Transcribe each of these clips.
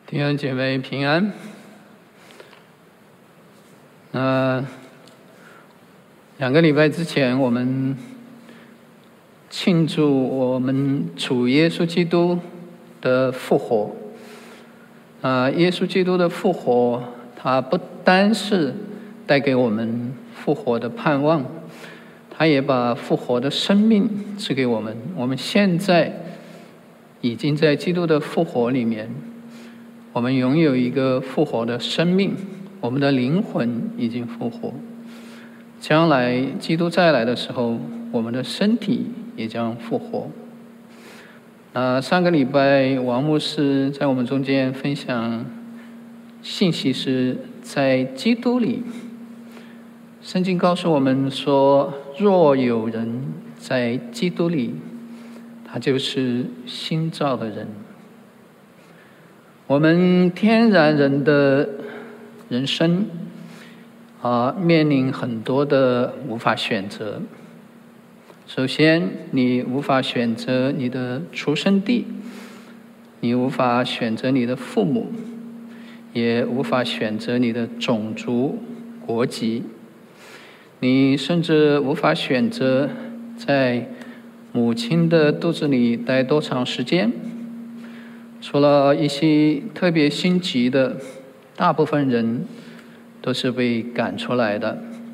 弟兄姐妹平安。2个礼拜之前，我们庆祝我们主耶稣基督的复活。耶稣基督的复活，他不单是带给我们复活的盼望，他也把复活的生命赐给我们。我们现在已经在基督的复活里面，我们拥有一个复活的生命，我们的灵魂已经复活。将来基督再来的时候，我们的身体也将复活。上个礼拜王牧师在我们中间分享信息是在基督里。圣经告诉我们说，若有人在基督里，他就是新造的人。我们天然人的人生面临很多的无法选择。首先，你无法选择你的出生地，你无法选择你的父母，也无法选择你的种族、国籍，你甚至无法选择在母亲的肚子里待多长时间。除了一些特别心急的，大部分人都是被赶出来的。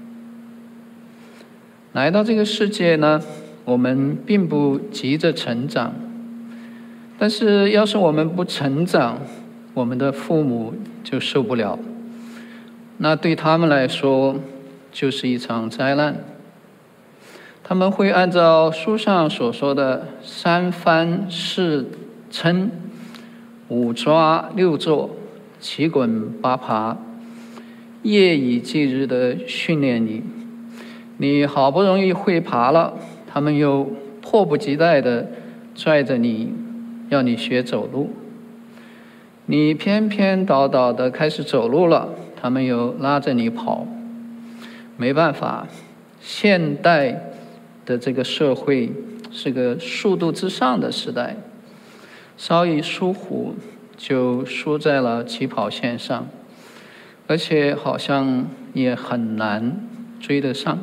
来到这个世界呢，我们并不急着成长，但是要是我们不成长，我们的父母就受不了，那对他们来说就是一场灾难。他们会按照书上所说的3翻4撑5抓6坐7滚8爬，夜以继日的训练你。你好不容易会爬了，他们又迫不及待地拽着你，要你学走路。你偏偏倒倒地开始走路了，他们又拉着你跑。没办法，现代的这个社会是个速度之上的时代，稍一疏忽就输在了起跑线上，而且好像也很难追得上。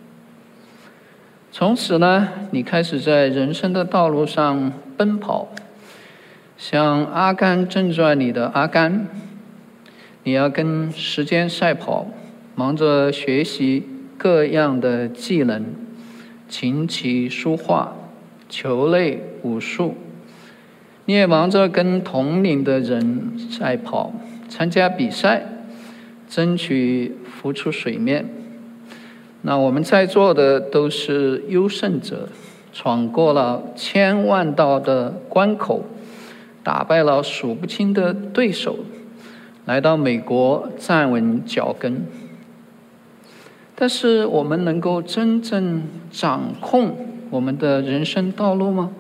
从此呢，你开始在人生的道路上奔跑，像阿甘正传里的阿甘，你要跟时间赛跑，忙着学习各样的技能，琴棋书画、球类、武术。你也忙着跟同龄的人赛跑，参加比赛，争取浮出水面。那我们在座的都是优胜者，闯过了1000万道的关口，打败了数不清的对手，来到美国站稳脚跟。但是我们能够真正掌控我们的人生道路吗？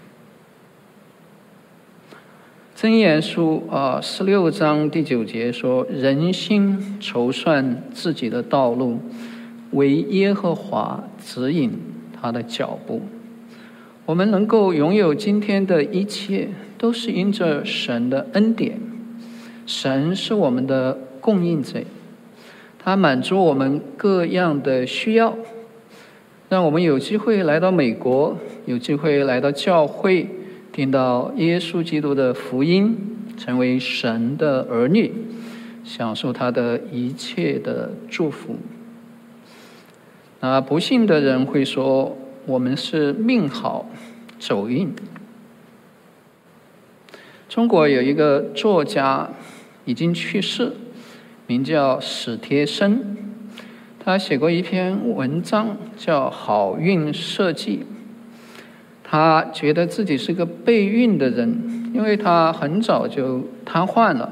箴言书16章第9节说，人心筹算自己的道路，唯耶和华指引他的脚步。我们能够拥有今天的一切，都是因着神的恩典。神是我们的供应者，他满足我们各样的需要，让我们有机会来到美国，有机会来到教会，听到耶稣基督的福音，成为神的儿女，享受他的一切的祝福。不幸的人会说，我们是命好走运。中国有一个作家已经去世，名叫史铁生，他写过一篇文章叫《好运设计》。他觉得自己是个备孕的人，因为他很早就瘫痪了。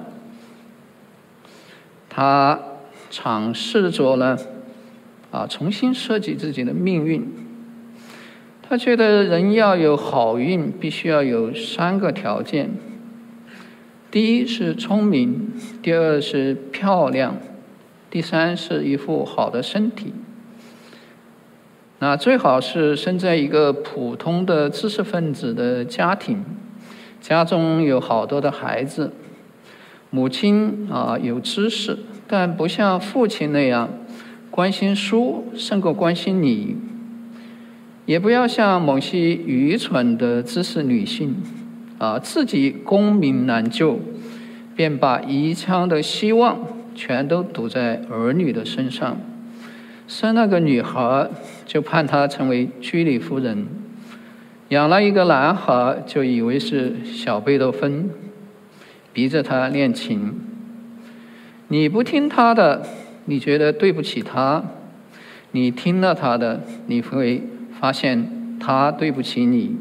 他尝试着呢重新设计自己的命运。他觉得人要有好运，必须要有3个条件：第一是聪明，第二是漂亮，第三是一副好的身体。那最好是生在一个普通的知识分子的家庭，家中有好多的孩子， 母亲有知识，但不像父亲那样关心书胜过关心你。也不要像某些愚蠢的知识女性自己功名难就，便把一腔的希望全都赌在儿女的身上。生了个女孩就盼她成为居里夫人，养了一个男孩就以为是小贝多芬，逼着他练琴。你不听他的，你觉得对不起他；你听了他的，你会发现他对不起你。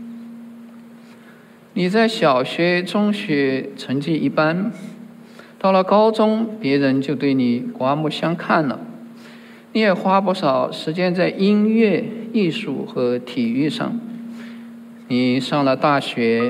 你在小学、中学成绩一般，到了高中，别人就对你刮目相看了。你也花不少时间在音乐、艺术和体育上。你上了大学，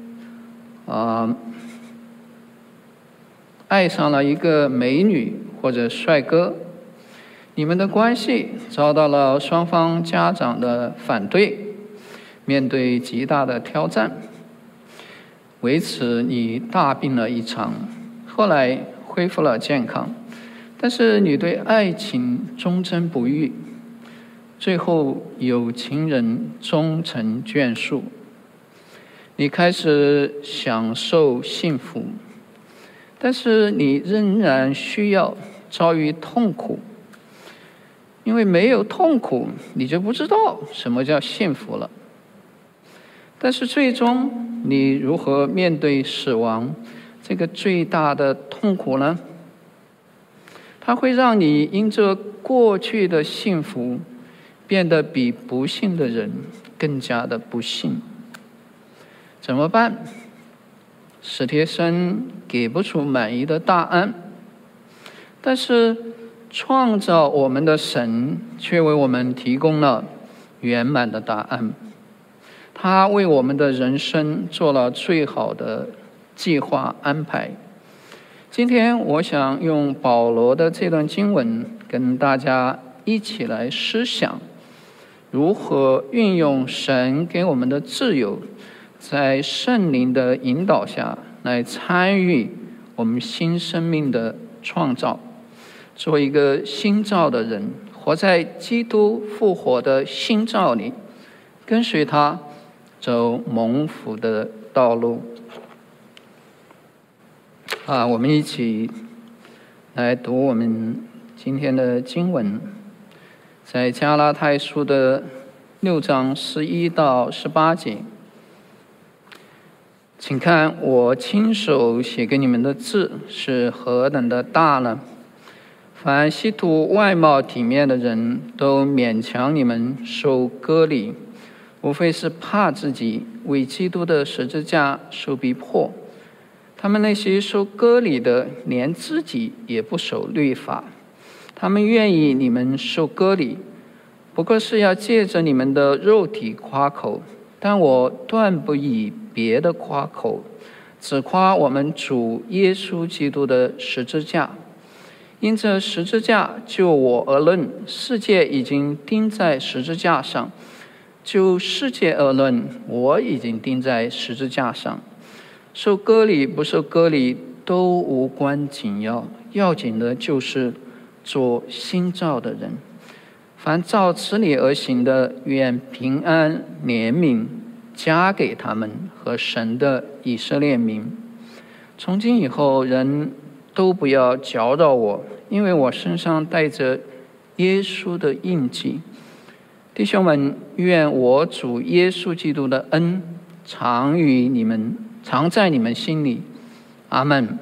爱上了一个美女或者帅哥，你们的关系遭到了双方家长的反对，面对极大的挑战。为此，你大病了一场，后来恢复了健康，但是你对爱情忠贞不渝，最后有情人终成眷属。你开始享受幸福，但是你仍然需要遭遇痛苦，因为没有痛苦，你就不知道什么叫幸福了。但是最终，你如何面对死亡这个最大的痛苦呢？它会让你因着过去的幸福，变得比不幸的人更加的不幸。怎么办？史铁生给不出满意的答案，但是创造我们的神却为我们提供了圆满的答案。他为我们的人生做了最好的计划安排。今天我想用保罗的这段经文跟大家一起来思想，如何运用神给我们的自由，在圣灵的引导下来参与我们新生命的创造，做一个新造的人，活在基督复活的新造里，跟随他走蒙福的道路。我们一起来读我们今天的经文，在加拉太书的6章11到18节。请看我亲手写给你们的字是何等的大呢？凡希图外貌体面的人都勉强你们受割礼，无非是怕自己为基督的十字架受逼迫。他们那些受割礼的，连自己也不守律法，他们愿意你们受割礼，不过是要借着你们的肉体夸口。但我断不以别的夸口，只夸我们主耶稣基督的十字架。因这十字架就我而论，世界已经钉在十字架上；就世界而论，我已经钉在十字架上。受割礼不受割礼都无关紧要，要紧的就是做新造的人。凡照此理而行的，愿平安怜悯加给他们和神的以色列民。从今以后，人都不要搅扰我，因为我身上带着耶稣的印记。弟兄们，愿我主耶稣基督的恩常在你们心里。阿们。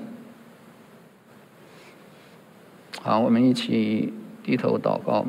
好，我们一起低头祷告。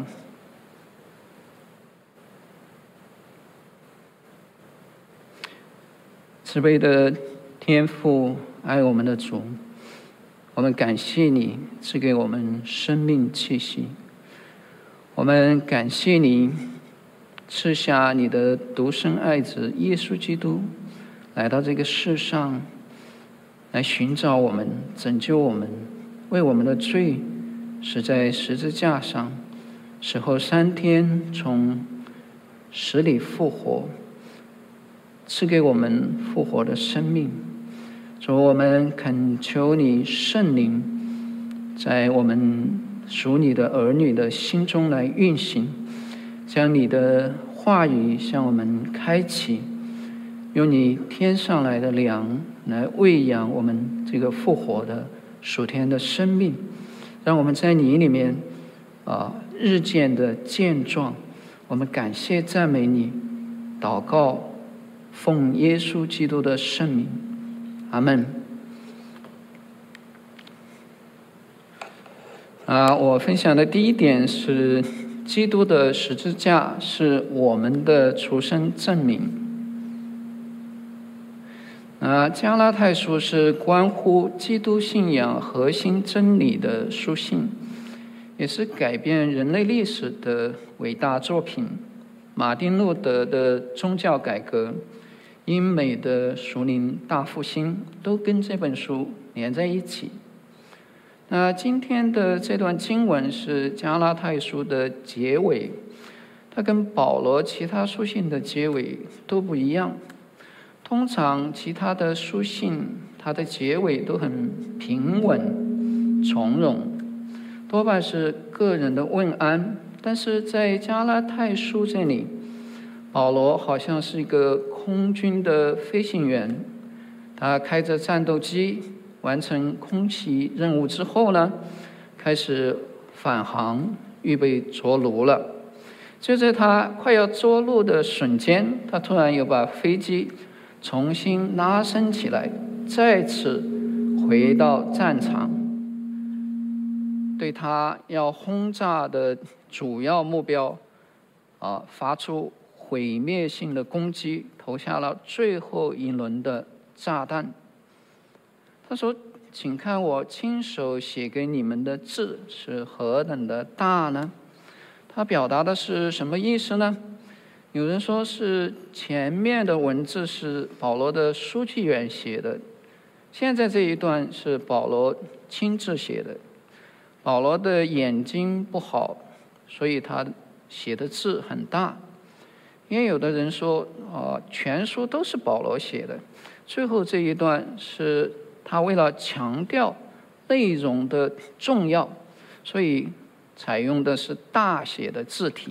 慈悲的天父，爱我们的主，我们感谢你赐给我们生命气息，我们感谢你赐下你的独生爱子耶稣基督来到这个世上，来寻找我们，拯救我们，为我们的罪死在十字架上，死后3天从死里复活，赐给我们复活的生命， 主，我们恳求你圣灵在我们属你的儿女的心中来运行，将你的话语向我们开启，用你天上来的粮来喂养我们这个复活的属天的生命，让我们在你里面日渐的健壮。我们感谢赞美你，祷告奉耶稣基督的圣名，阿们。我分享的第一点是，基督的十字架是我们的出生证明。加拉太书是关乎基督信仰核心真理的书信，也是改变人类历史的伟大作品。马丁路德的宗教改革，英美的属灵大复兴，都跟这本书连在一起。今天的这段经文是加拉太书的结尾，它跟保罗其他书信的结尾都不一样。通常其他的书信，它的结尾都很平稳从容，多半是个人的问安。但是在加拉太书这里，保罗好像是一个空军的飞行员，他开着战斗机完成空袭任务之后呢，开始返航，预备着陆了。就在他快要着陆的瞬间，他突然又把飞机重新拉升起来，再次回到战场，对他要轰炸的主要目标发出毁灭性的攻击，投下了最后一轮的炸弹。他说，请看我亲手写给你们的字是何等的大呢？他表达的是什么意思呢？有人说是前面的文字是保罗的书记员写的，现在这一段是保罗亲自写的。保罗的眼睛不好，所以他写的字很大。也有的人说全书都是保罗写的，最后这一段是他为了强调内容的重要，所以采用的是大写的字体。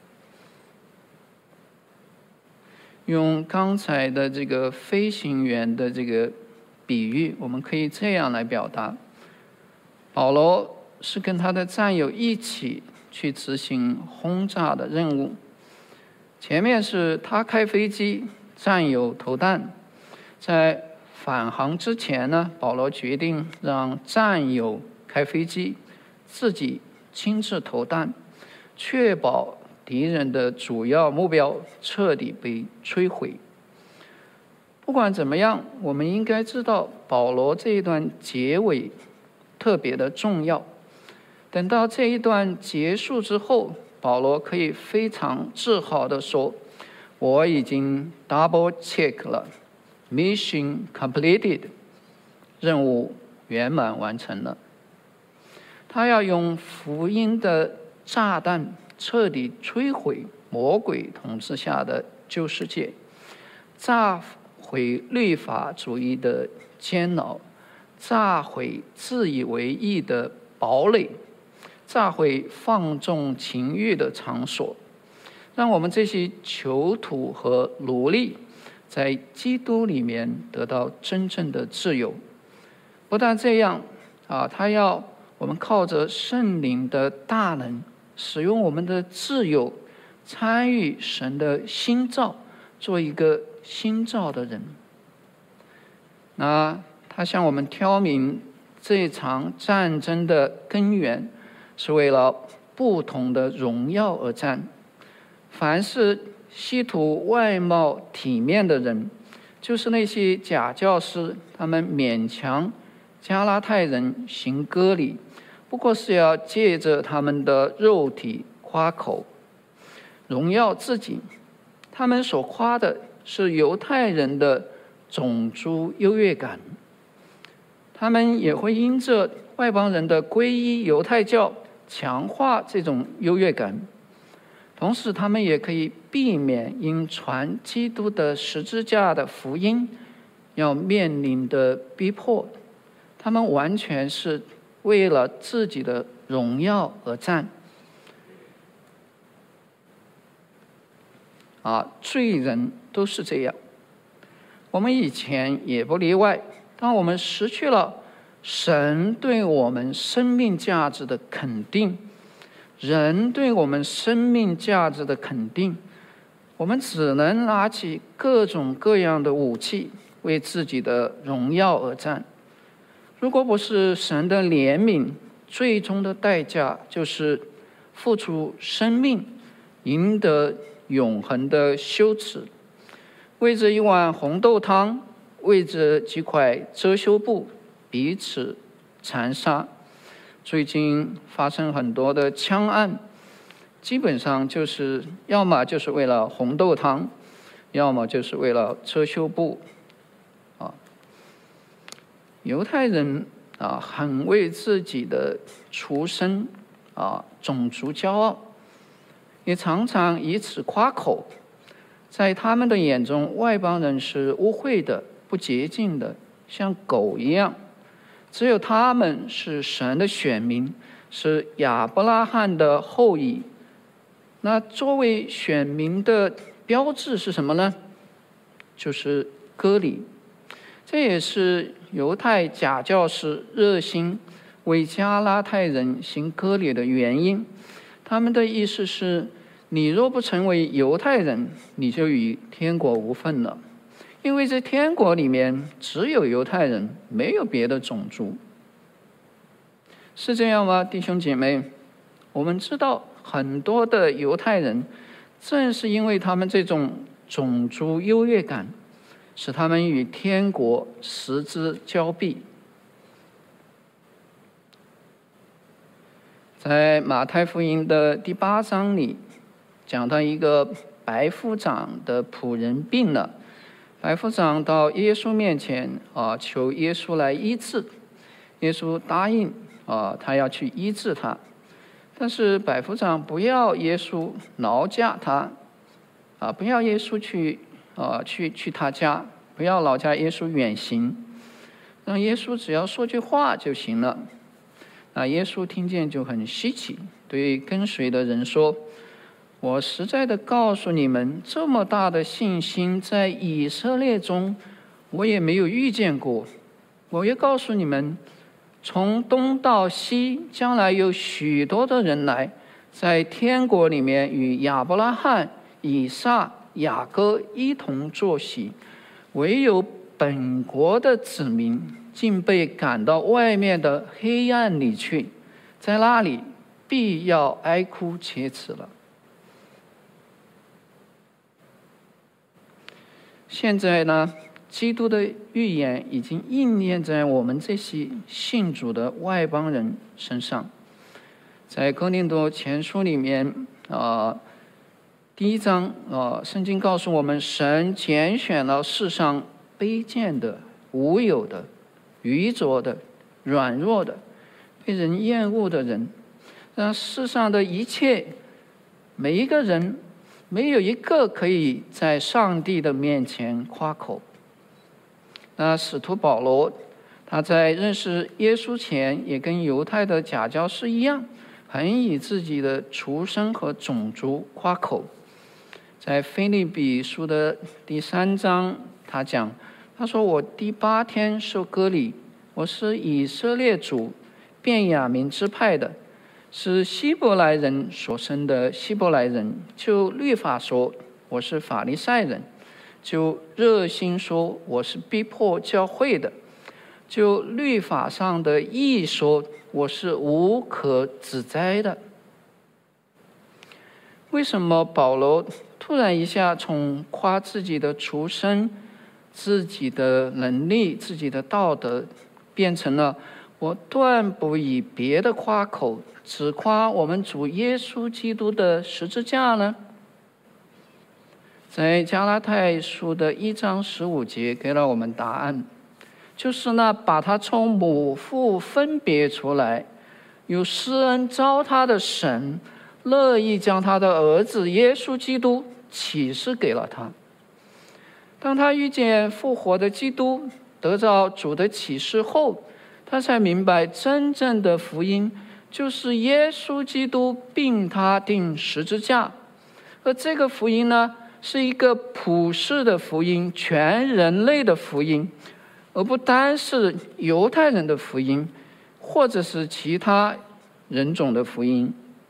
用刚才的这个飞行员的这个比喻，我们可以这样来表达：保罗是跟他的战友一起去执行轰炸的任务，前面是他开飞机，战友投弹。在返航之前呢，保罗决定让战友开飞机，自己亲自投弹，确保敌人的主要目标彻底被摧毁。不管怎么样，我们应该知道保罗这一段结尾特别的重要。等到这一段结束之后，保罗可以非常自豪地说，我已经 double check 了， mission completed， 任务圆满完成了。他要用福音的炸弹彻底摧毁魔鬼统治下的旧世界，炸毁律法主义的监牢，炸毁自以为义的堡垒，炸毁放纵情欲的场所，让我们这些囚徒和奴隶在基督里面得到真正的自由。不但这样他要我们靠着圣灵的大能，使用我们的自由，参与神的新造，做一个新造的人。他向我们挑明这场战争的根源是为了不同的荣耀而战。凡是希图外貌体面的人，就是那些假教师，他们勉强加拉太人行割礼，不过是要借着他们的肉体夸口，荣耀自己。他们所夸的是犹太人的种族优越感，他们也会因着外邦人的皈依犹太教强化这种优越感，同时他们也可以避免因传基督的十字架的福音要面临的逼迫，他们完全是为了自己的荣耀而战。罪人都是这样，我们以前也不例外。当我们失去了神对我们生命价值的肯定，人对我们生命价值的肯定，我们只能拿起各种各样的武器，为自己的荣耀而战。如果不是神的怜悯，最终的代价就是付出生命，赢得永恒的羞耻。为着一碗红豆汤，为着几块遮羞布，彼此残杀。最近发生很多的枪案，基本上就是要么就是为了红豆汤，要么就是为了遮羞布。犹太人很为自己的出身种族骄傲，也常常以此夸口。在他们的眼中，外邦人是污秽的、不洁净的，像狗一样。只有他们是神的选民，是亚伯拉罕的后裔。那作为选民的标志是什么呢？就是割礼。这也是犹太假教师热心为加拉太人行割礼的原因。他们的意思是，你若不成为犹太人，你就与天国无份了，因为在天国里面只有犹太人，没有别的种族。是这样吗，弟兄姐妹？我们知道很多的犹太人，正是因为他们这种种族优越感，使他们与天国失之交臂。在马太福音的第8章里，讲到一个百夫长的仆人病了，百夫长到耶稣面前求耶稣来医治。耶稣答应他要去医治他，但是百夫长不要耶稣劳驾他不要耶稣去他家，不要劳驾耶稣远行，让耶稣只要说句话就行了。耶稣听见就很稀奇，对跟随的人说，我实在的告诉你们，这么大的信心在以色列中我也没有遇见过。我也告诉你们，从东到西将来有许多的人来，在天国里面与亚伯拉罕、以撒、雅各一同坐席，唯有本国的子民竟被赶到外面的黑暗里去，在那里必要哀哭切齿了。现在呢，基督的预言已经应验在我们这些信主的外邦人身上。在哥林多前书里面第1章圣经告诉我们，神拣选了世上卑贱的、无有的、愚拙的、软弱的、被人厌恶的人，让世上的一切每一个人没有一个可以在上帝的面前夸口。那使徒保罗，他在认识耶稣前也跟犹太的假教师一样，很以自己的出身和种族夸口。在腓立比书的第3章，他说，我第8天受割礼，我是以色列族便雅悯支派的，是希伯来人所生的希伯来人。就律法说，我是法利赛人；就热心说，我是逼迫教会的；就律法上的义说，我是无可指摘的。为什么保罗突然一下从夸自己的出身、自己的能力、自己的道德，变成了我断不以别的夸口，只夸我们主耶稣基督的十字架呢？在加拉太书的1章15节给了我们答案，就是那把他从母腹分别出来，有施恩召他的神，乐意将他的儿子耶稣基督启示给了他。 当他遇见复活的基督，得到主的启示后，他才明白真正的福音就是耶稣基督并他钉十字架。而这个福音呢，是一个普世的福音，全人类的福音，而不单是犹太人的福音，或者是其他人种的福音。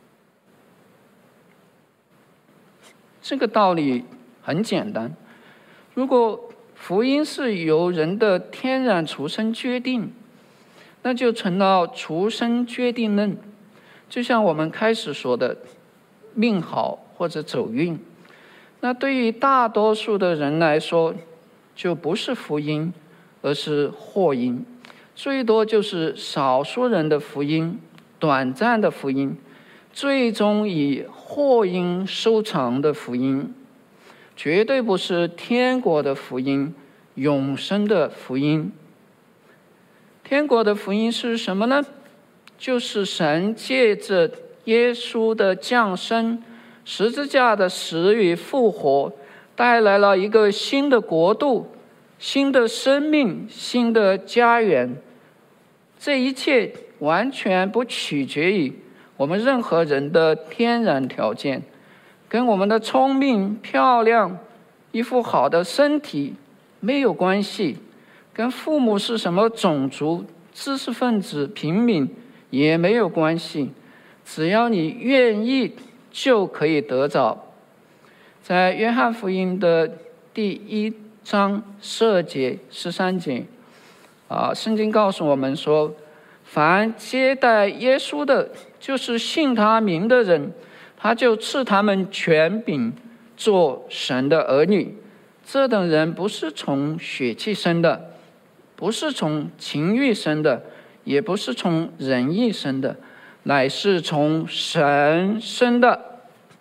这个道理很简单，如果福音是由人的天然出生决定，那就成了出生决定论。就像我们开始说的命好或者走运，那对于大多数的人来说就不是福音，而是祸因，最多就是少数人的福音，短暂的福音，最终以祸因收场的福音，绝对不是天国的福音，永生的福音。天国的福音是什么呢？就是神借着耶稣的降生、十字架的死与复活，带来了一个新的国度、新的生命、新的家园。这一切完全不取决于我们任何人的天然条件，跟我们的聪明、漂亮、一副好的身体没有关系，跟父母是什么种族、知识分子、平民也没有关系，只要你愿意就可以得着。在约翰福音的第1章12节、13节，圣经告诉我们说，凡接待耶稣的，就是信他名的人，他就赐他们权柄做神的儿女。这等人不是从血气生的，不是从情欲生的，也不是从人意生的，乃是从神生的。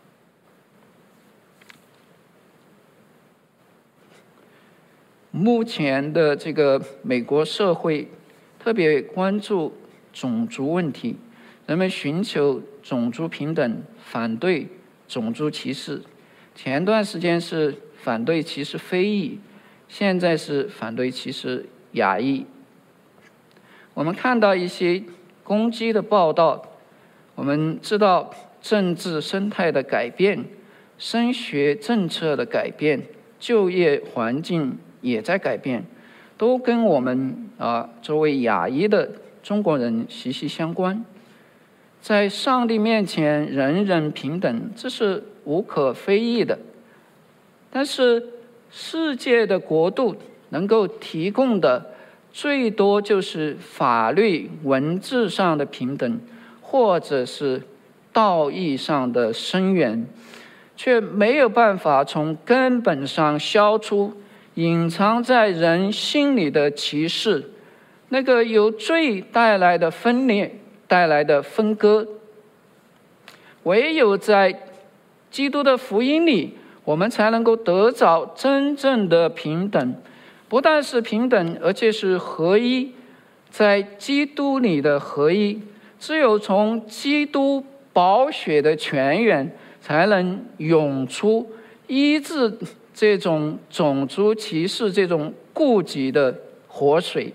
目前的这个美国社会特别关注种族问题，人们寻求种族平等，反对种族歧视。前段时间是反对歧视非裔，现在是反对歧视亚裔。我们看到一些攻击的报道，我们知道政治生态的改变、升学政策的改变、就业环境也在改变，都跟我们作为亚裔的中国人息息相关。在上帝面前人人平等，这是无可非议的。但是世界的国度能够提供的最多就是法律文字上的平等，或者是道义上的声援，却没有办法从根本上消除隐藏在人心里的歧视，那个由罪带来的分裂、带来的分割。唯有在基督的福音里，我们才能够得着真正的平等，不但是平等，而且是合一，在基督里的合一。只有从基督宝血的泉源，才能涌出医治这种种族歧视、这种痼疾的活水。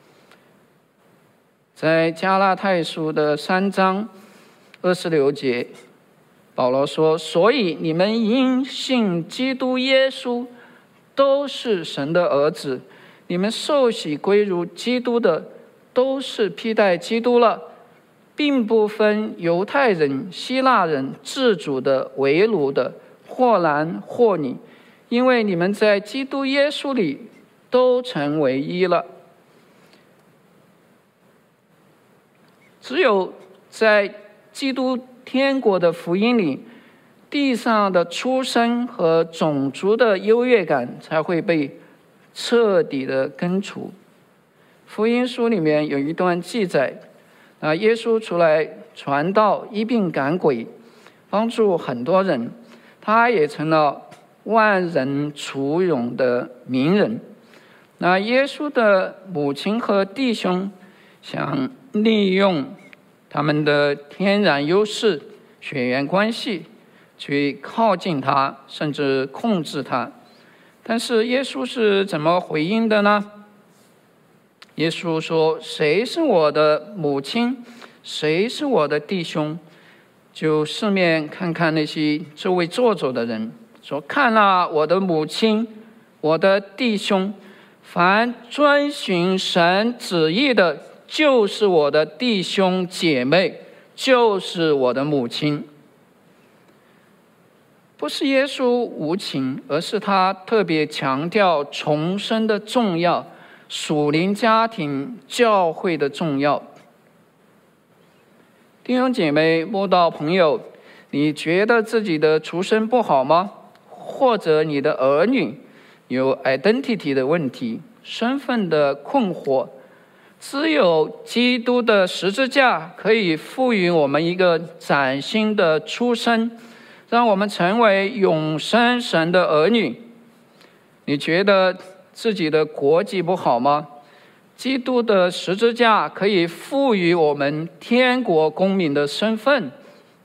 在加拉太书的3章26节，保罗说，所以你们因信基督耶稣都是神的儿子，你们受洗归入基督的都是披戴基督了，并不分犹太人、希腊人、自主的、为奴的，或男或女，因为你们在基督耶稣里都成为一了。只有在基督天国的福音里，地上的出身和种族的优越感才会被彻底的根除。福音书里面有一段记载，耶稣出来传道、医病赶鬼，帮助很多人，他也成了万人簇拥的名人。耶稣的母亲和弟兄想利用他们的天然优势、血缘关系去靠近他，甚至控制他。 但是耶稣是怎么回应的呢？耶稣说：“谁是我的母亲？谁是我的弟兄？”就四面看看那些周围坐着的人，说：“看啊，我的母亲，我的弟兄，凡遵循神旨意的，就是我的弟兄姐妹，就是我的母亲。”不是耶稣无情，而是他特别强调重生的重要，属灵家庭教会的重要。弟兄姐妹、慕道朋友，你觉得自己的出身不好吗？或者你的儿女有 identity 的问题、身份的困惑？只有基督的十字架可以赋予我们一个崭新的出身，让我们成为永生神的儿女。你觉得自己的国籍不好吗？基督的十字架可以赋予我们天国公民的身份。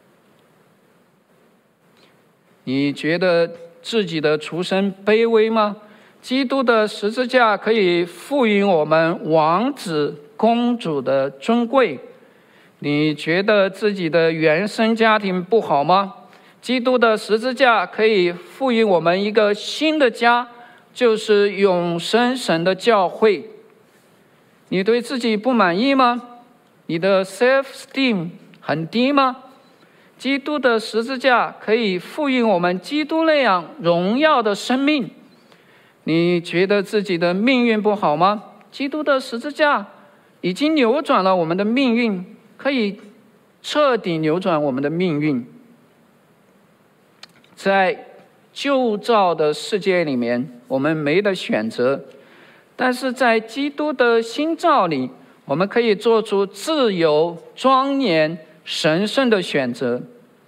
你觉得自己的出身卑微吗？基督的十字架可以赋予我们王子公主的尊贵。你觉得自己的原生家庭不好吗？基督的十字架可以赋予我们一个新的家，就是永生神的教会。你对自己不满意吗？你的 self-esteem 很低吗？基督的十字架可以赋予我们基督那样荣耀的生命。你觉得自己的命运不好吗？基督的十字架已经扭转了我们的命运，可以彻底扭转我们的命运。在旧造的世界里面，我们没得选择，但是在基督的新造里，我们可以做出自由、庄严、神圣的选择。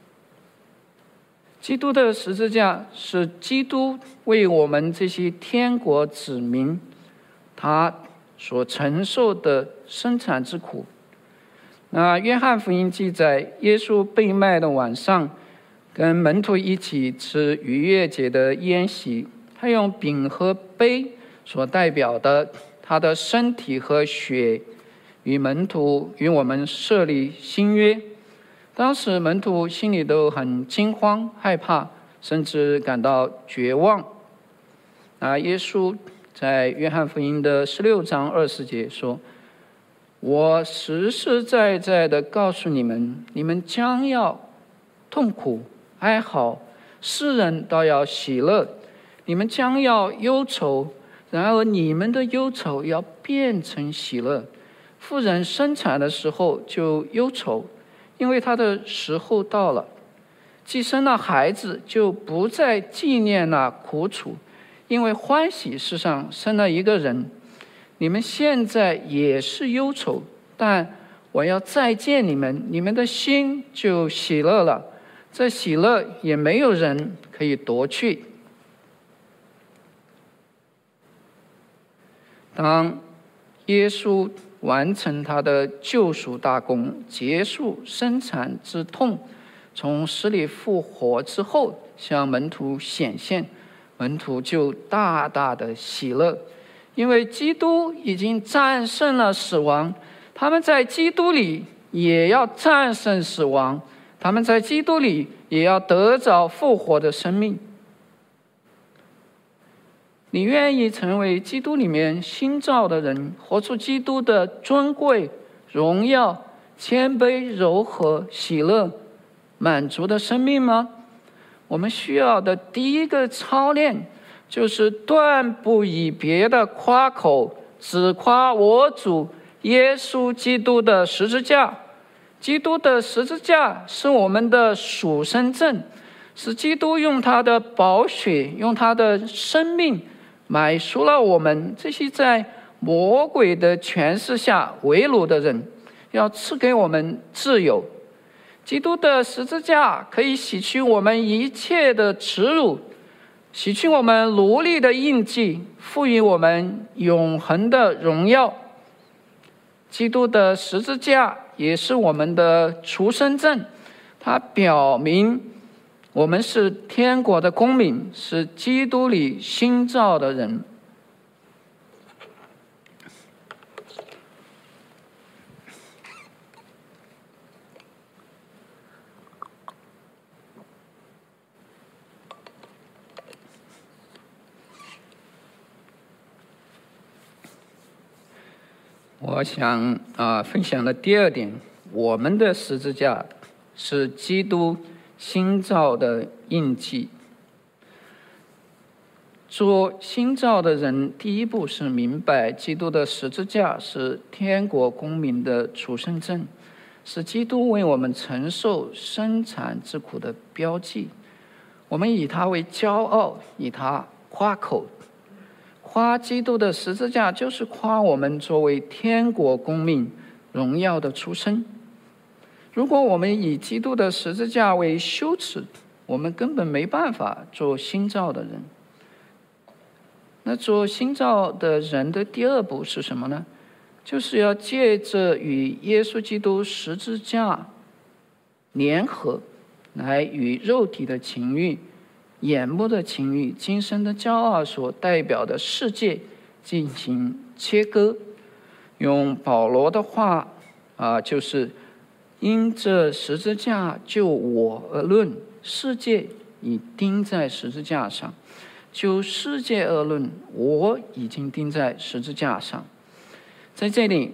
基督的十字架是基督为我们这些天国子民他所承受的生产之苦。那约翰福音记载，耶稣被卖的晚上，跟门徒一起吃逾越节的宴席，他用饼和杯所代表的他的身体和血，与门徒与我们设立新约。当时门徒心里都很惊慌害怕，甚至感到绝望。耶稣在约翰福音的16章20节说：“我实实在在的告诉你们，你们将要痛苦哀嚎，世人倒要喜乐；你们将要忧愁，然而你们的忧愁要变成喜乐。妇人生产的时候就忧愁，因为她的时候到了；既生了孩子，就不再纪念那苦楚，因为欢喜世上生了一个人。你们现在也是忧愁，但我要再见你们，你们的心就喜乐了。这喜乐也没有人可以夺去。”当耶稣完成他的救赎大功，结束生产之痛，从死里复活之后，向门徒显现，门徒就大大的喜乐，因为基督已经战胜了死亡，他们在基督里也要战胜死亡，他们在基督里也要得着复活的生命。你愿意成为基督里面新造的人，活出基督的尊贵、荣耀、谦卑、柔和、喜乐、满足的生命吗？我们需要的第一个操练，就是断不以别的夸口，只夸我主耶稣基督的十字架。基督的十字架是我们的属身证，是基督用他的宝血，用他的生命买赎了我们这些在魔鬼的权势下为奴的人，要赐给我们自由。基督的十字架可以洗去我们一切的耻辱，洗去我们奴隶的印记，赋予我们永恒的荣耀。基督的十字架也是我们的赎身证，它表明我们是天国的公民，是基督里新造的人。我想分享的第二点，我们的十字架是基督新造的印记。做新造的人，第一步是明白基督的十字架是天国公民的出生证，是基督为我们承受生产之苦的标记。我们以它为骄傲，以它夸口。夸基督的十字架，就是夸我们作为天国公民荣耀的出身。如果我们以基督的十字架为羞耻，我们根本没办法做新造的人。那做新造的人的第二步是什么呢？就是要借着与耶稣基督十字架联合，来与肉体的情欲、眼目的情欲、今生的骄傲所代表的世界进行切割。用保罗的话就是因这十字架就我而论，世界已钉在十字架上；就世界而论，我已经钉在十字架上。在这里，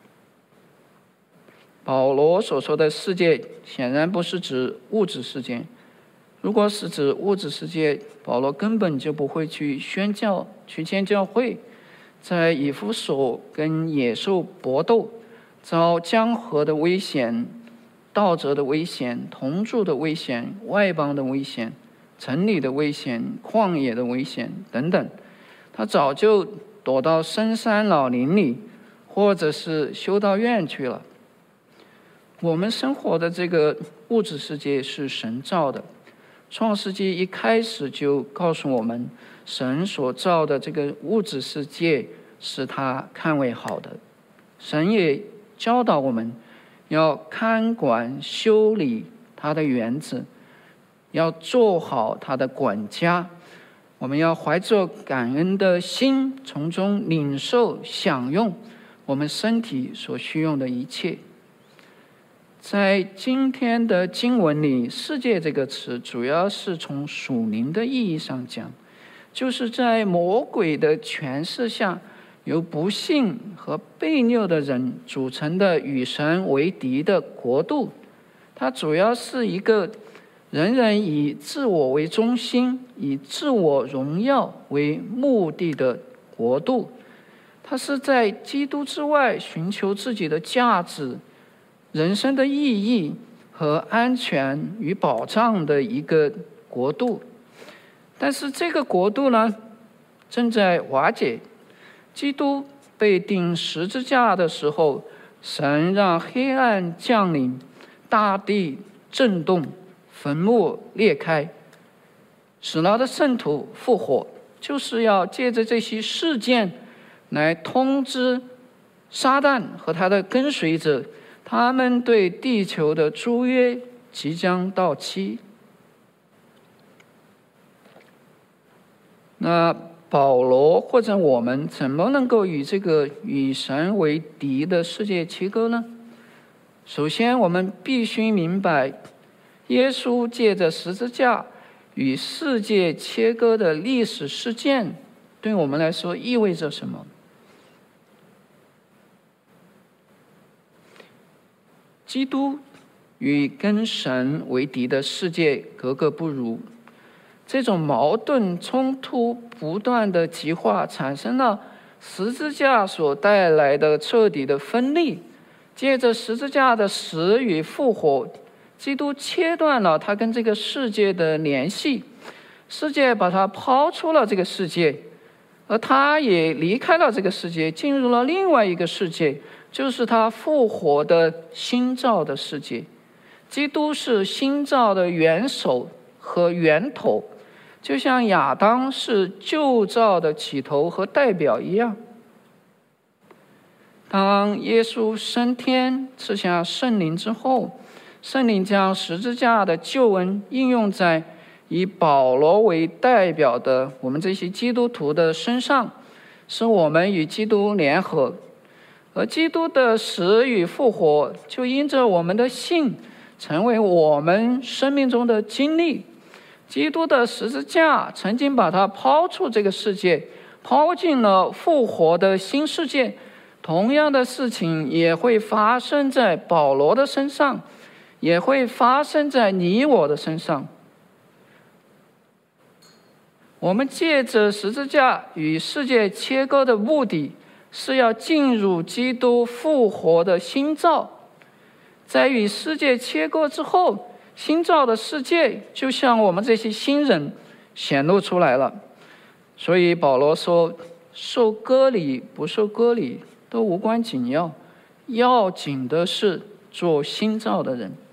保罗所说的世界显然不是指物质世界。如果是指物质世界，保罗根本就不会去宣教、去建教会，在以弗所跟野兽搏斗，遭江河的危险、盗贼的危险、同住的危险、外邦的危险、城里的危险、旷野的危险等等。他早就躲到深山老林里，或者是修道院去了。我们生活的这个物质世界是神造的，创世纪一开始就告诉我们，神所造的这个物质世界是他看为好的。神也教导我们要看管修理他的园子，要做好他的管家。我们要怀着感恩的心，从中领受享用我们身体所需用的一切。在今天的经文里，世界这个词主要是从属灵的意义上讲，就是在魔鬼的权势下，由不信和悖逆的人组成的与神为敌的国度。它主要是一个人人以自我为中心，以自我荣耀为目的的国度。它是在基督之外寻求自己的价值、人生的意义和安全与保障的一个国度。但是这个国度呢，正在瓦解。基督被钉十字架的时候，神让黑暗降临，大地震动，坟墓裂开，死了的圣徒复活，就是要借着这些事件来通知撒旦和他的跟随者，他们对地球的租约即将到期。那保罗或者我们怎么能够与这个与神为敌的世界切割呢？首先，我们必须明白，耶稣借着十字架与世界切割的历史事件，对我们来说意味着什么？基督与跟神为敌的世界格格不入，这种矛盾冲突不断的激化，产生了十字架所带来的彻底的分裂。借着十字架的死与复活，基督切断了他跟这个世界的联系，世界把他抛出了这个世界，而他也离开了这个世界，进入了另外一个世界，就是他复活的新造的世界。基督是新造的元首和源头，就像亚当是旧造的起头和代表一样。当耶稣升天赐下圣灵之后，圣灵将十字架的救恩应用在以保罗为代表的我们这些基督徒的身上，使我们与基督联合。而基督的死与复活，就因着我们的信，成为我们生命中的经历。基督的十字架曾经把他抛出这个世界，抛进了复活的新世界。同样的事情也会发生在保罗的身上，也会发生在你我的身上。我们借着十字架与世界切割的目的，是要进入基督复活的新造。在与世界切割之后，新造的世界就像我们这些新人显露出来了。所以保罗说，受割礼不受割礼都无关紧要，要紧的是做新造的人。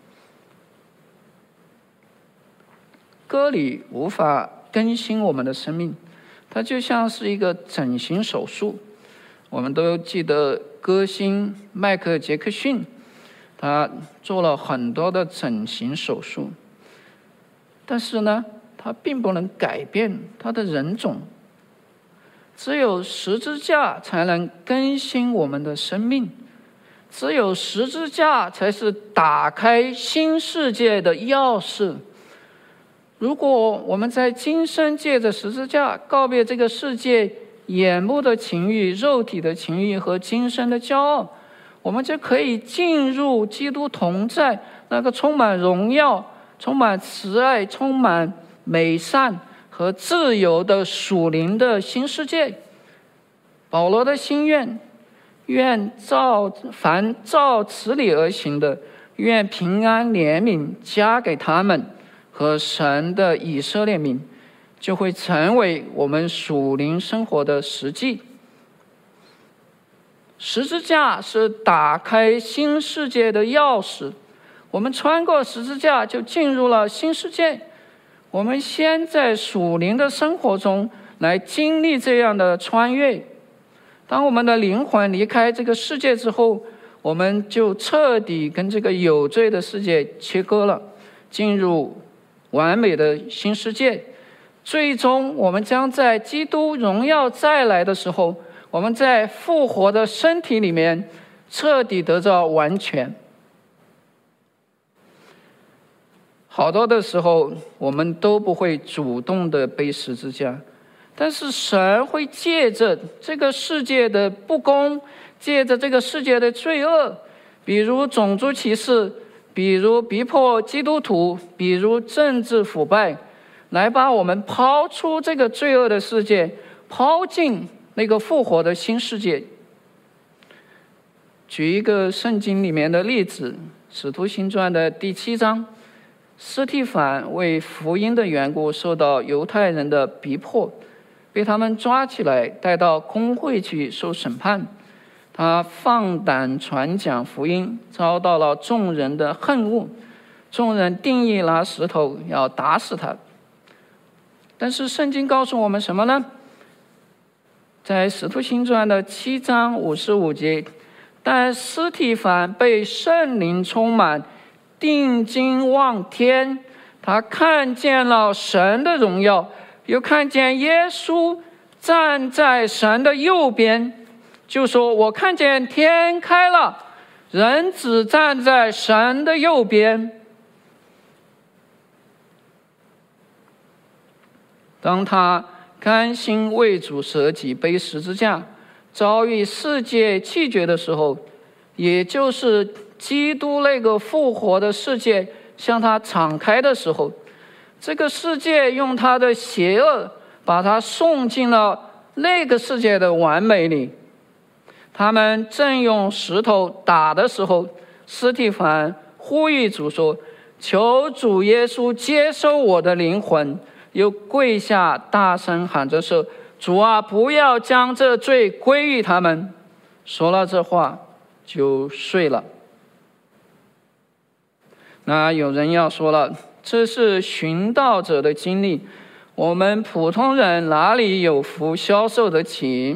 割礼无法更新我们的生命，它就像是一个整形手术。我们都记得歌星迈克杰克逊，他做了很多的整形手术，但是呢，他并不能改变他的人种。只有十字架才能更新我们的生命，只有十字架才是打开新世界的钥匙。如果我们在今生借着十字架告别这个世界眼目的情欲、肉体的情欲和今生的骄傲，我们就可以进入基督同在那个充满荣耀、充满慈爱、充满美善和自由的属灵的新世界。保罗的心愿，愿凡照此理而行的，愿平安怜悯加给他们和神的以色列民，就会成为我们属灵生活的实际。十字架是打开新世界的钥匙，我们穿过十字架就进入了新世界。我们先在属灵的生活中来经历这样的穿越。当我们的灵魂离开这个世界之后，我们就彻底跟这个有罪的世界切割了，进入完美的新世界。最终我们将在基督荣耀再来的时候，我们在复活的身体里面彻底得到完全。好多的时候我们都不会主动的背十字架，但是神会借着这个世界的不公，借着这个世界的罪恶，比如种族歧视，比如逼迫基督徒，比如政治腐败，来把我们抛出这个罪恶的世界，抛进那个复活的新世界。举一个圣经里面的例子，使徒行传的第7章，司提反为福音的缘故受到犹太人的逼迫，被他们抓起来带到公会去受审判。他放胆传讲福音，遭到了众人的恨恶，众人定义拿石头要打死他。但是圣经告诉我们什么呢？在使徒行传的7章55节，但司提反被圣灵充满，定睛望天，他看见了神的荣耀，又看见耶稣站在神的右边，就说，我看见天开了，人子站在神的右边。当他甘心为主舍己背十字架，遭遇世界弃绝的时候，也就是基督那个复活的世界向他敞开的时候，这个世界用他的邪恶把他送进了那个世界的完美里。他们正用石头打的时候，司提反呼吁主说，求主耶稣接收我的灵魂，又跪下大声喊着说，主啊，不要将这罪归于他们。说了这话就睡了。那有人要说了，这是寻道者的经历，我们普通人哪里有福消受得起？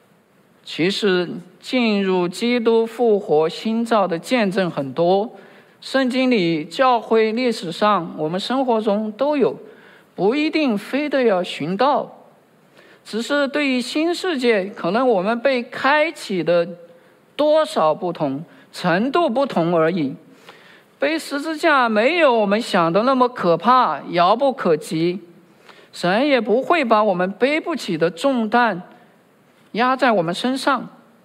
其实进入基督复活新造的见证很多， 圣经里、教会历史上、我们生活中都有，不一定非得要寻到。只是对于新世界，可能我们被开启的多少不同，程度不同而已。背十字架没有我们想的那么可怕，遥不可及。神也不会把我们背不起的重担压在我们身上。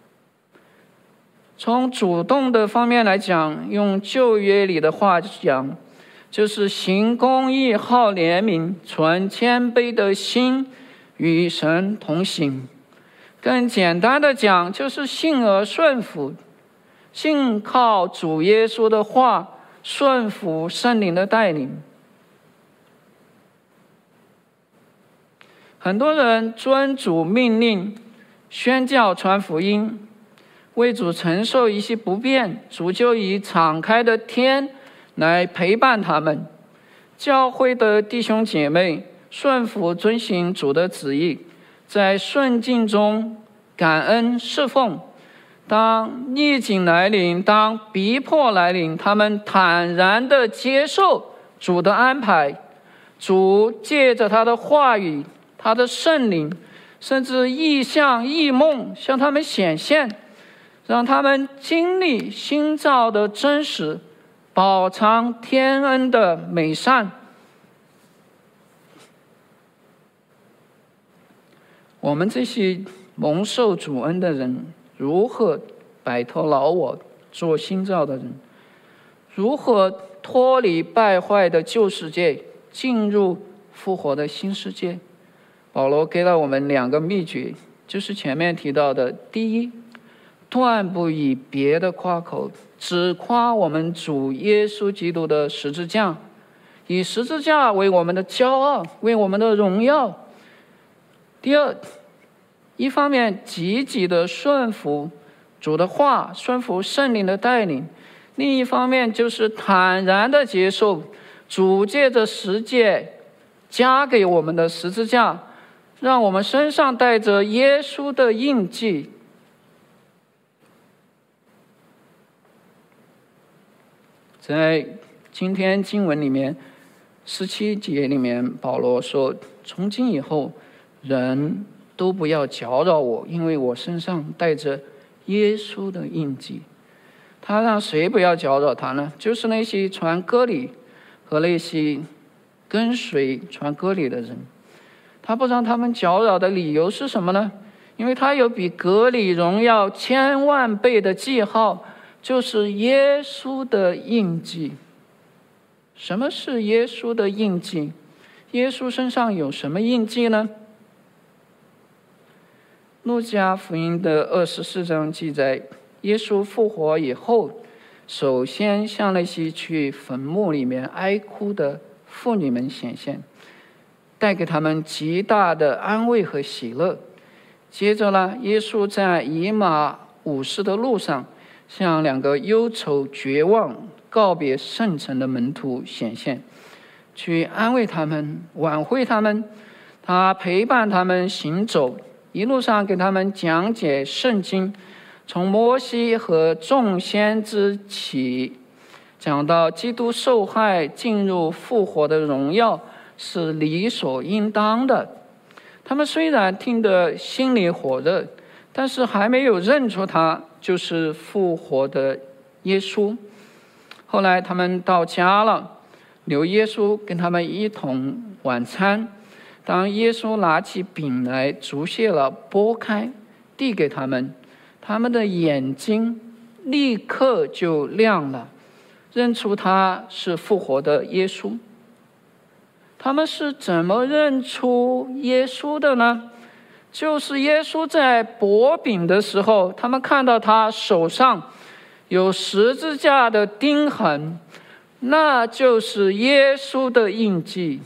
从主动的方面来讲，用旧约里的话讲，就是行公义、好怜悯、存谦卑的心，与神同行。更简单的讲，就是信而顺服，信靠主耶稣的话，顺服圣灵的带领。很多人遵主命令，宣教传福音，为主承受一些不便，主就以敞开的天来陪伴他们。教会的弟兄姐妹顺服遵行主的旨意，在顺境中感恩侍奉。当逆境来临，当逼迫来临，他们坦然地接受主的安排。主借着他的话语，他的圣灵，甚至异象异梦向他们显现，让他们经历新造的真实，饱尝天恩的美善。我们这些蒙受主恩的人，如何摆脱老我，做新造的人？如何脱离败坏的旧世界，进入复活的新世界？保罗给了我们2个秘诀，就是前面提到的：第一，断不以别的夸口，只夸我们主耶稣基督的十字架，以十字架为我们的骄傲，为我们的荣耀。第二，一方面积极的顺服主的话，顺服圣灵的带领；另一方面就是坦然的接受主借着十诫加给我们的十字架，让我们身上带着耶稣的印记。在今天经文里面17节里面，保罗说：从今以后，人都不要搅扰我，因为我身上带着耶稣的印记。他让谁不要搅扰他呢？就是那些传割礼和那些跟随传割礼的人。他不让他们搅扰的理由是什么呢？因为他有比割礼荣耀1000万倍的记号，就是耶稣的印记。什么是耶稣的印记？耶稣身上有什么印记呢？路加福音的24章记载，耶稣复活以后，首先向那些去坟墓里面哀哭的妇女们显现，带给他们极大的安慰和喜乐。接着呢，耶稣在以马忤斯的路上，向2个忧愁绝望告别圣城的门徒显现，去安慰他们，挽回他们。他陪伴他们行走，一路上给他们讲解圣经，从摩西和众先知起，讲到基督受害进入复活的荣耀是理所应当的。他们虽然听得心里火热，但是还没有认出他就是复活的耶稣。后来他们到家了，留耶稣跟他们一同晚餐。当耶稣拿起饼来，祝谢了，拨开，递给他们，他们的眼睛立刻就亮了，认出他是复活的耶稣。他们是怎么认出耶稣的呢？就是耶稣在擘饼的时候，他们看到他手上有十字架的钉痕，那就是耶稣的印记。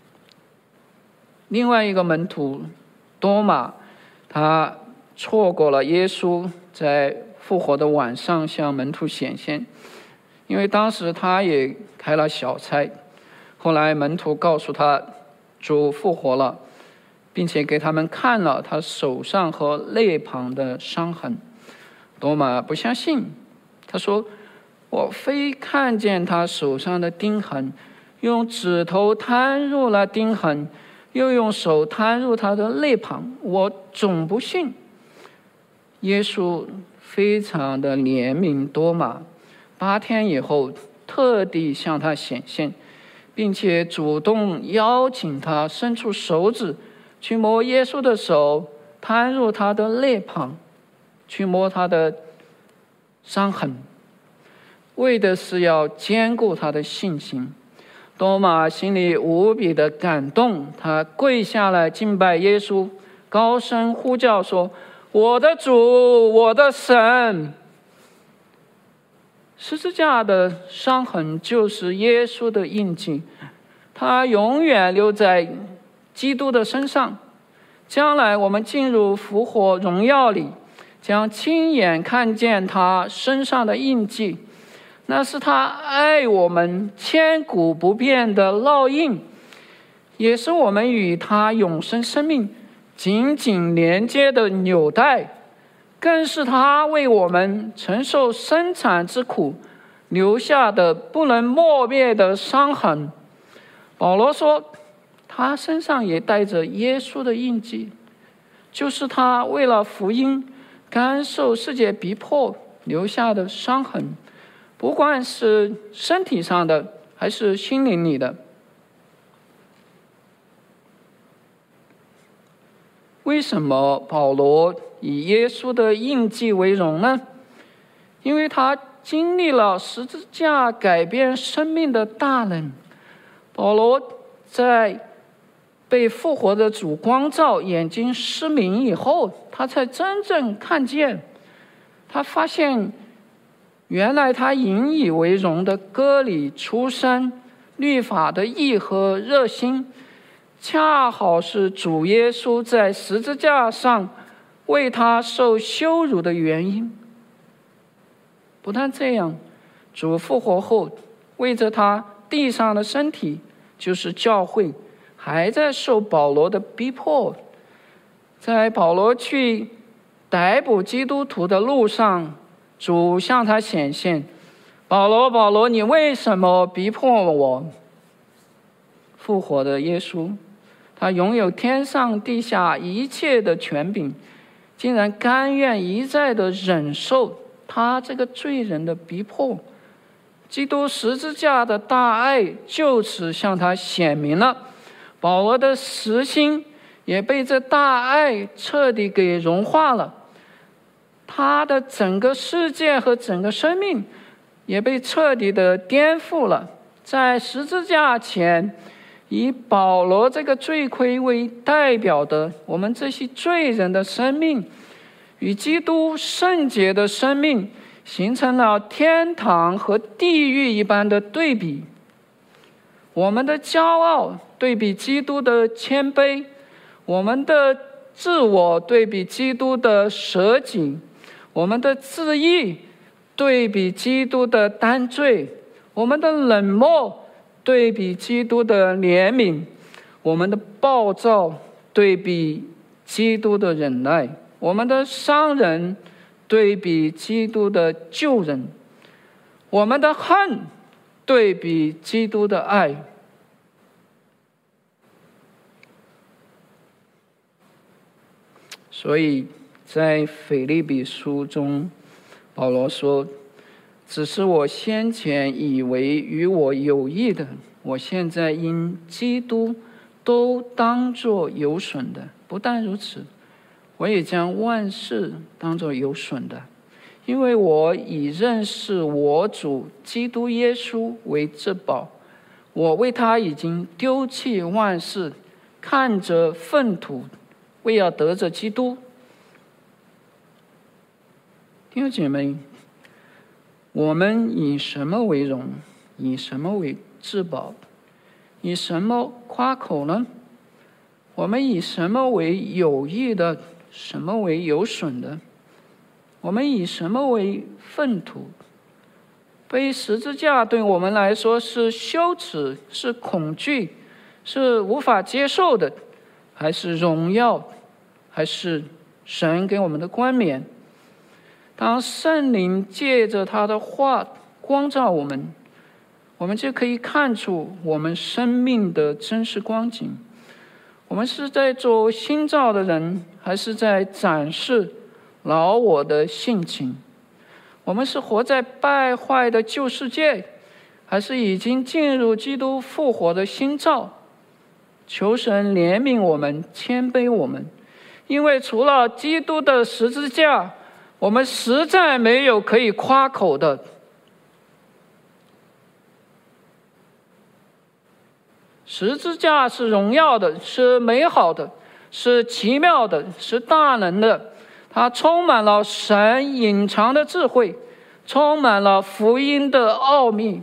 另外一个门徒多马，他错过了耶稣在复活的晚上向门徒显现，因为当时他也开了小差。后来门徒告诉他主复活了，并且给他们看了他手上和肋旁的伤痕。多马不相信，他说： 我非看见他手上的钉痕，用指头探入了钉痕，又用手探入他的肋旁，我总不信。耶稣非常的怜悯多马，8天以后特地向他显现，并且主动邀请他伸出手指去摸耶稣的手，探入他的肋旁，去摸他的伤痕，为的是要坚固他的信心。多马心里无比的感动，他跪下来敬拜耶稣，高声呼叫说：我的主，我的神！十字架的伤痕就是耶稣的印记，他永远留在基督的身上。将来我们进入复活荣耀里，将亲眼看见他身上的印记，那是他爱我们千古不变的烙印，也是我们与他永生生命紧紧连接的纽带，更是他为我们承受生产之苦留下的不能磨灭的伤痕。保罗说，他身上也带着耶稣的印记，就是他为了福音甘受世界逼迫留下的伤痕，不管是身体上的还是心灵里的。为什么保罗以耶稣的印记为荣呢？因为他经历了十字架改变生命的大能。保罗在被复活的主光照，眼睛失明以后，他才真正看见。他发现原来他引以为荣的割礼出身、律法的义和热心，恰好是主耶稣在十字架上为他受羞辱的原因。不但这样，主复活后为着他地上的身体，就是教会，还在受保罗的逼迫。在保罗去逮捕基督徒的路上，主向他显现：保罗，保罗，你为什么逼迫我？复活的耶稣，他拥有天上地下一切的权柄，竟然甘愿一再的忍受他这个罪人的逼迫。基督十字架的大爱就此向他显明了，保罗的实心也被这大爱彻底给融化了，他的整个世界和整个生命也被彻底的颠覆了。在十字架前，以保罗这个罪魁为代表的我们这些罪人的生命，与基督圣洁的生命形成了天堂和地狱一般的对比。我们的骄傲对比基督的谦卑，我们的自我对比基督的舍己，我们的自义对比基督的担罪，我们的冷漠对比基督的怜悯，我们的暴躁对比基督的忍耐，我们的伤人对比基督的救人，我们的恨对比基督的爱。所以在腓立比书中，保罗说，只是我先前以为与我有益的，我现在因基督都当作有损的。不但如此，我也将万事当作有损的，因为我以认识我主基督耶稣为至宝。我为他已经丢弃万事，看着粪土，为要得着基督。弟兄姐妹，我们以什么为荣？以什么为至宝？以什么夸口呢？我们以什么为有益的？什么为有损的？我们以什么为粪土？背十字架对我们来说是羞耻，是恐惧，是无法接受的，还是荣耀，还是神给我们的冠冕？当圣灵借着他的话光照我们，我们就可以看出我们生命的真实光景。我们是在做新造的人，还是在展示老我的性情？我们是活在败坏的旧世界，还是已经进入基督复活的新造？求神怜悯我们，谦卑我们，因为除了基督的十字架，我们实在没有可以夸口的。十字架是荣耀的，是美好的，是奇妙的，是大能的。它充满了神隐藏的智慧，充满了福音的奥秘。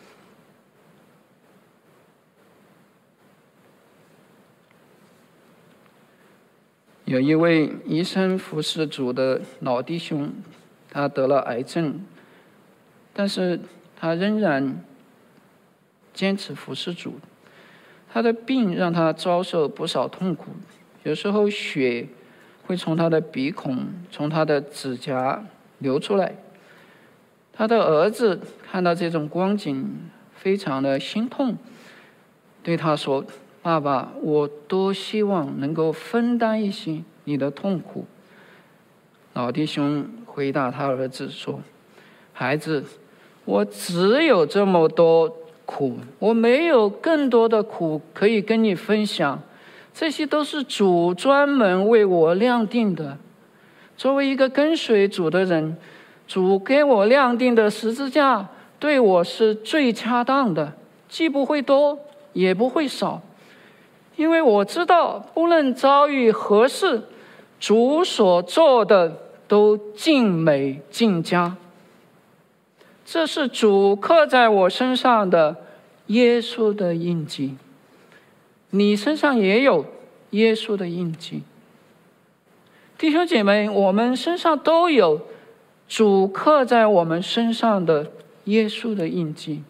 有一位一生服侍主的老弟兄，他得了癌症，但是他仍然坚持服侍主。他的病让他遭受不少痛苦，有时候血会从他的鼻孔、从他的指甲流出来。他的儿子看到这种光景，非常的心痛，对他说：“爸爸，我多希望能够分担一些你的痛苦。”老弟兄回答他儿子说：“孩子，我只有这么多苦，我没有更多的苦可以跟你分享，这些都是主专门为我量定的。作为一个跟随主的人，主给我量定的十字架对我是最恰当的，既不会多也不会少，因为我知道不论遭遇何事，主所做的都尽美尽佳。这是主刻在我身上的耶稣的印记，你身上也有耶稣的印记。弟兄姐妹，我们身上都有主刻在我们身上的耶稣的印记。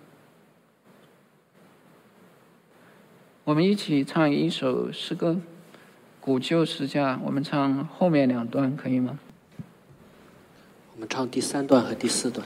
我们一起唱一首诗歌《古旧十架》，我们唱后面2段可以吗？ 我们唱第3段和第4段。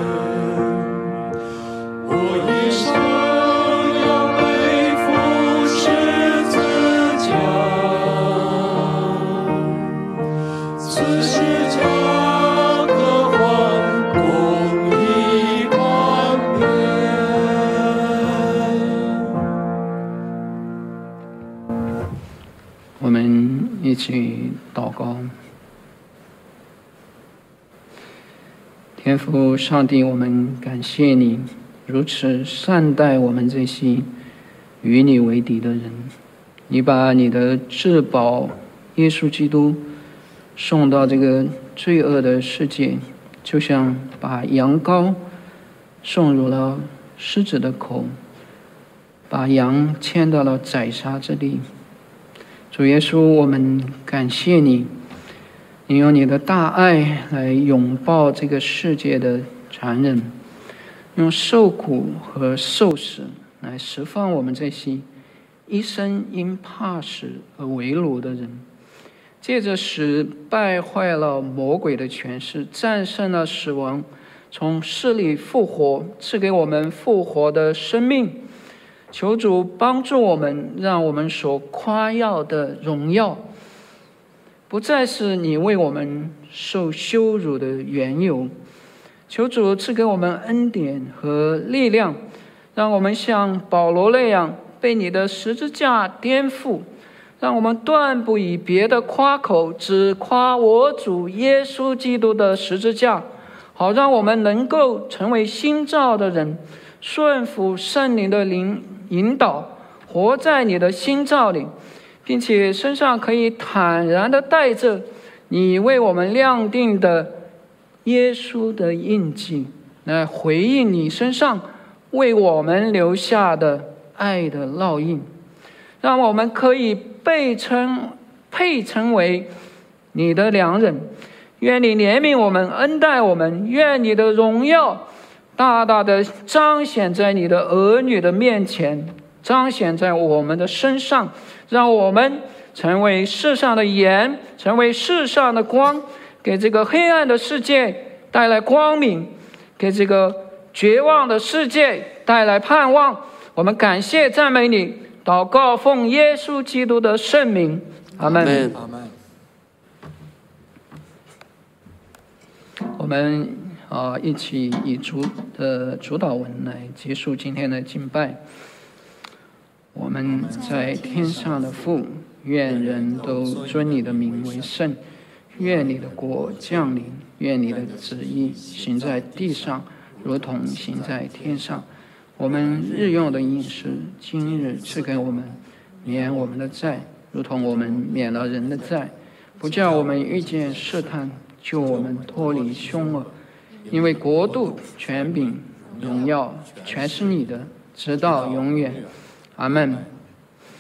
我一生要背负我们一起祷告。天父上帝，我们感谢你如此善待我们这些与你为敌的人。你把你的至宝耶稣基督送到这个罪恶的世界，就像把羊羔送入了狮子的口，把羊牵到了宰杀之地。主耶稣，我们感谢你，你用你的大爱来拥抱这个世界的残忍，用受苦和受死来释放我们这些一生因怕死而为奴的人，借着死败坏了魔鬼的权势，战胜了死亡，从死里复活，赐给我们复活的生命。求主帮助我们，让我们所夸耀的荣耀不再是你为我们受羞辱的缘由。求主赐给我们恩典和力量，让我们像保罗那样被你的十字架颠覆，让我们断不以别的夸口，只夸我主耶稣基督的十字架，好让我们能够成为新造的人，顺服圣灵的灵引导，活在你的新造里，并且身上可以坦然地带着你为我们量定的耶稣的印记，来回应你身上为我们留下的爱的烙印，让我们可以配称为你的良人。愿你怜悯我们，恩待我们，愿你的荣耀大大的彰显在你的儿女的面前，彰显在我们的身上，让我们成为世上的盐，成为世上的光，给这个黑暗的世界带来光明，给这个绝望的世界带来盼望。我们感谢赞美你，祷告奉耶稣基督的圣名，阿们。 阿们。 我们一起以主的主祷文来结束今天的敬拜。我们在天上的父，愿人都尊你的名为圣，愿你的国降临，愿你的旨意行在地上，如同行在天上。我们日用的饮食，今日赐给我们，免我们的债，如同我们免了人的债，不叫我们遇见试探，救我们脱离凶恶。因为国度、权柄、荣耀，全是你的，直到永远。阿们。